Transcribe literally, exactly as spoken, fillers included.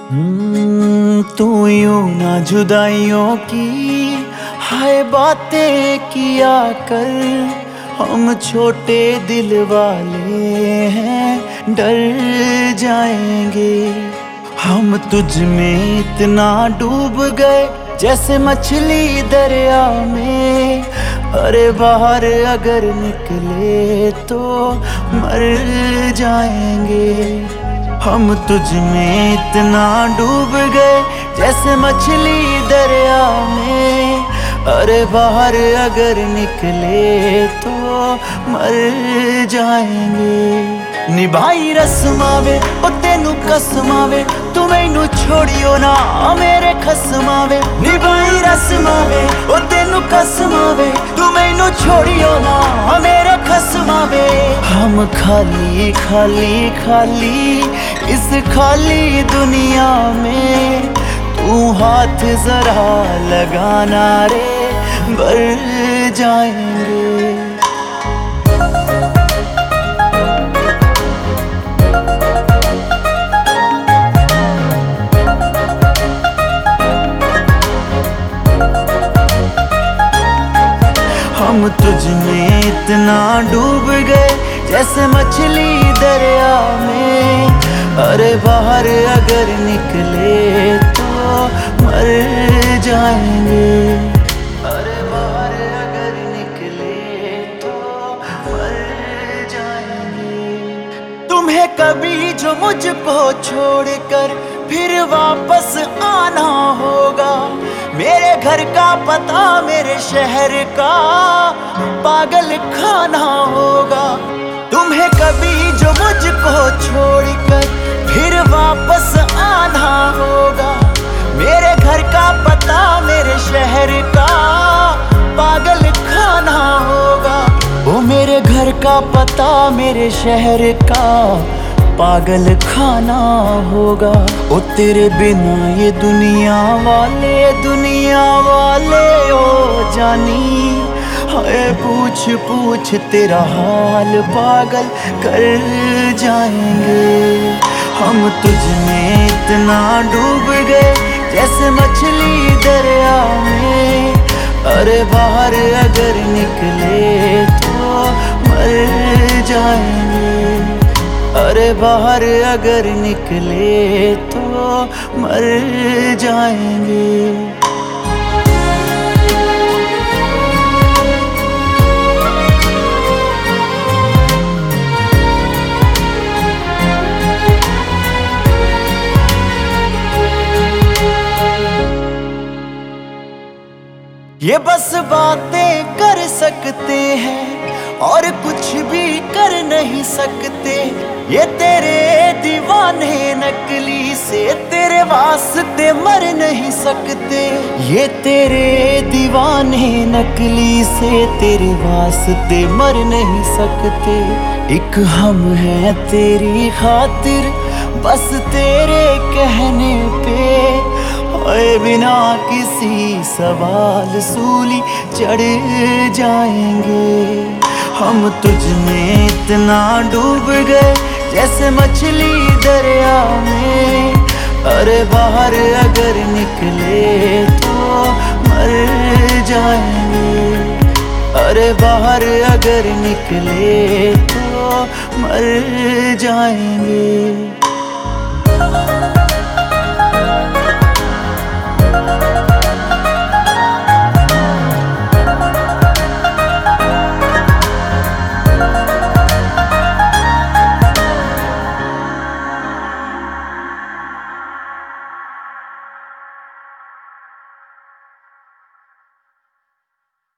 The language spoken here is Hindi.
हम्म, तू यूं ना जुदाइयों की हाय बातें किया कर। हम छोटे दिल वाले हैं, डर जाएंगे। हम तुझ में इतना डूब गए जैसे मछली दरिया में। अरे बाहर अगर निकले तो मर जाएंगे। हम तुझ में इतना डूब गए जैसे मछली दरिया में। अरे बाहर अगर निकले तो मर जाएंगे। निभाई रस्मावे ओ तेनू कसमावे, तू मैनू छोड़ियो ना मेरे खसमावे। निभाई रस्मावे ओ तेनू कसमावे, तू मैनू छोड़ियो ना मेरे खसमावे। हम खाली खाली खाली इस खाली दुनिया में, तू हाथ जरा लगाना रे भर जाएंगे। हम तुझ में इतना डूब गए जैसे मछली दरिया में। अरे बाहर अगर निकले तो मर जाएंगे। अरे बाहर अगर निकले तो मर जाएंगे। तुम्हें कभी जो मुझको छोड़कर फिर वापस आना होगा, मेरे घर का पता मेरे शहर का पागल खाना होगा। तुम्हें कभी जो मुझको छोड़कर फिर वापस आना होगा, मेरे घर का पता मेरे शहर का पागल खाना होगा। वो मेरे घर का पता मेरे शहर का पागल खाना होगा। ओ तेरे बिना ये दुनिया वाले दुनिया वाले ओ जानी, हाय पूछ पूछ तेरा हाल पागल कर जाएंगे। हम तुझ में इतना डूब गए जैसे मछली दरिया में। अरे बाहर अगर निकले तो मर जाएंगे। अरे बाहर अगर निकले तो मर जाएंगे। ये बस बातें कर सकते हैं और कुछ भी कर नहीं सकते। ये तेरे दीवाने नकली से तेरे वास्ते मर नहीं सकते। ये तेरे दीवाने नकली से तेरे वास्ते मर नहीं सकते। एक हम हैं तेरी खातिर बस तेरे कहने पे, ओए बिना किसी सवाल सूली चढ़ जाएंगे। हम तुझ में इतना डूब गए जैसे मछली दरिया में। अरे बाहर अगर निकले तो मर जाएंगे। अरे बाहर अगर निकले तो मर जाएंगे।